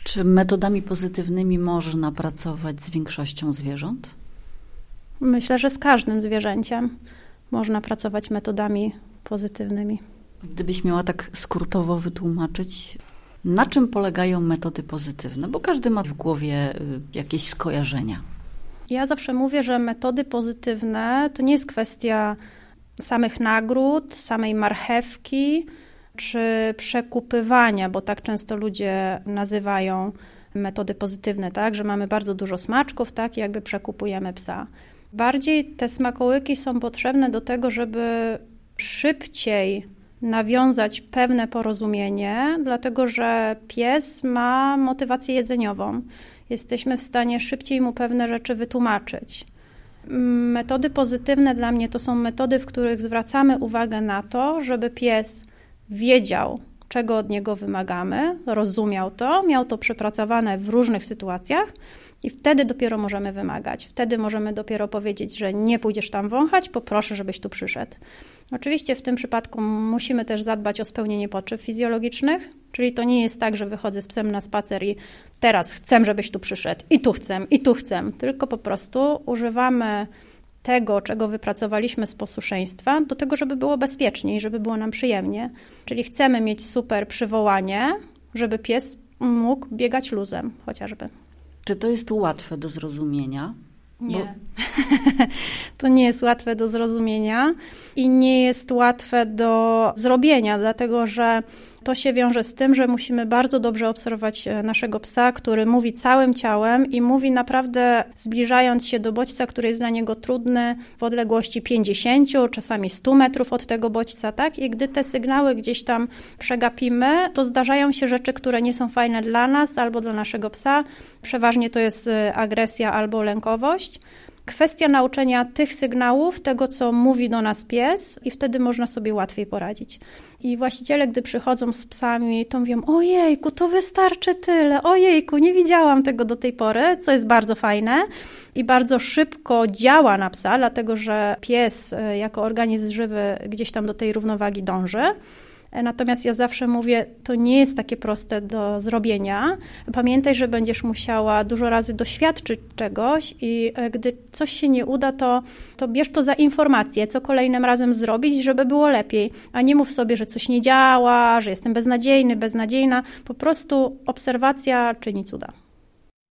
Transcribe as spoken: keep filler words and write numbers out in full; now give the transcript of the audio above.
Czy metodami pozytywnymi można pracować z większością zwierząt? Myślę, że z każdym zwierzęciem można pracować metodami pozytywnymi. Gdybyś miała tak skrótowo wytłumaczyć, na czym polegają metody pozytywne? Bo każdy ma w głowie jakieś skojarzenia. Ja zawsze mówię, że metody pozytywne to nie jest kwestia samych nagród, samej marchewki czy przekupywania, bo tak często ludzie nazywają metody pozytywne, tak, że mamy bardzo dużo smaczków, tak, i jakby przekupujemy psa. Bardziej te smakołyki są potrzebne do tego, żeby szybciej nawiązać pewne porozumienie, dlatego że pies ma motywację jedzeniową. Jesteśmy w stanie szybciej mu pewne rzeczy wytłumaczyć. Metody pozytywne dla mnie to są metody, w których zwracamy uwagę na to, żeby pies wiedział, czego od niego wymagamy, rozumiał to, miał to przepracowane w różnych sytuacjach i wtedy dopiero możemy wymagać. Wtedy możemy dopiero powiedzieć, że nie pójdziesz tam wąchać, poproszę, żebyś tu przyszedł. Oczywiście w tym przypadku musimy też zadbać o spełnienie potrzeb fizjologicznych, czyli to nie jest tak, że wychodzę z psem na spacer i teraz chcę, żebyś tu przyszedł i tu chcę, i tu chcę, tylko po prostu używamy tego, czego wypracowaliśmy z posłuszeństwa, do tego, żeby było bezpieczniej, żeby było nam przyjemnie. Czyli chcemy mieć super przywołanie, żeby pies mógł biegać luzem chociażby. Czy to jest łatwe do zrozumienia? Nie. Bo... To nie jest łatwe do zrozumienia i nie jest łatwe do zrobienia, dlatego że to się wiąże z tym, że musimy bardzo dobrze obserwować naszego psa, który mówi całym ciałem i mówi naprawdę zbliżając się do bodźca, który jest dla niego trudny w odległości pięćdziesiąt, czasami sto metrów od tego bodźca, tak? I gdy te sygnały gdzieś tam przegapimy, to zdarzają się rzeczy, które nie są fajne dla nas albo dla naszego psa. Przeważnie to jest agresja albo lękowość. Kwestia nauczenia tych sygnałów, tego co mówi do nas pies i wtedy można sobie łatwiej poradzić. I właściciele, gdy przychodzą z psami, to mówią, ojejku, to wystarczy tyle, ojejku, nie widziałam tego do tej pory, co jest bardzo fajne i bardzo szybko działa na psa, dlatego że pies jako organizm żywy gdzieś tam do tej równowagi dąży. Natomiast ja zawsze mówię, to nie jest takie proste do zrobienia. Pamiętaj, że będziesz musiała dużo razy doświadczyć czegoś i gdy coś się nie uda, to, to bierz to za informację, co kolejnym razem zrobić, żeby było lepiej. A nie mów sobie, że coś nie działa, że jestem beznadziejny, beznadziejna. Po prostu obserwacja czyni cuda.